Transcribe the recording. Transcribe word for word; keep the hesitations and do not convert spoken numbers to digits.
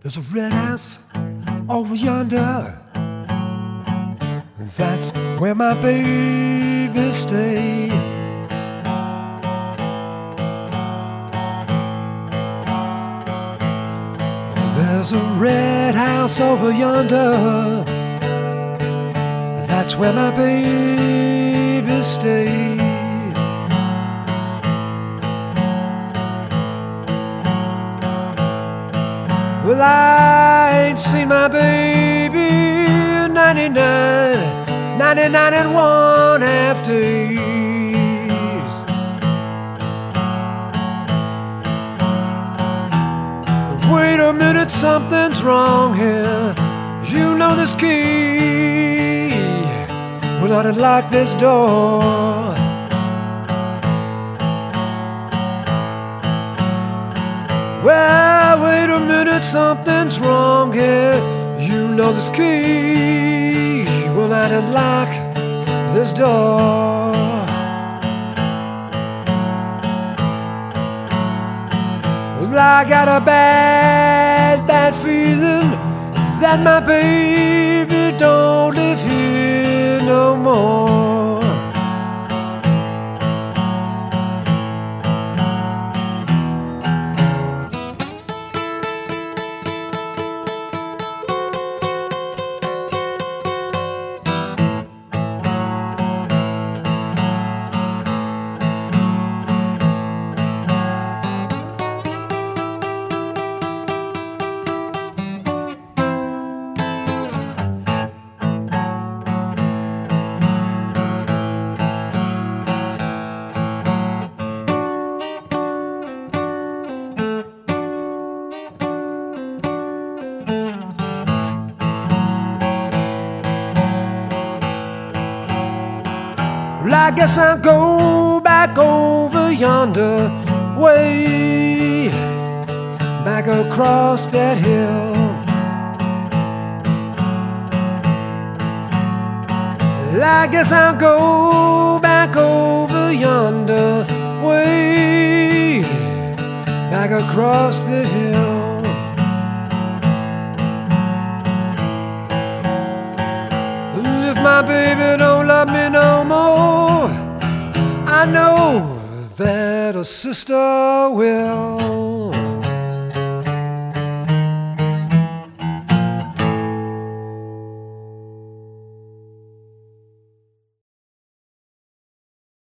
There's a red house over yonder. That's where my baby stays. There's a red house over yonder. That's where my baby stays. Well, I ain't seen my baby ninety-nine, ninety-nine and one half days. Wait a minute, something's wrong here. You know this key will not unlock this door. Well, wait a minute, something's wrong here. You know this key will not unlock this door. Well, I got a bad, bad feeling that my baby don't live here no more. Well, I guess I'll go back over yonder way, back across that hill. Well, I guess I'll go back over yonder way, back across the hill. If my baby don't love me no more, I know that a sister will.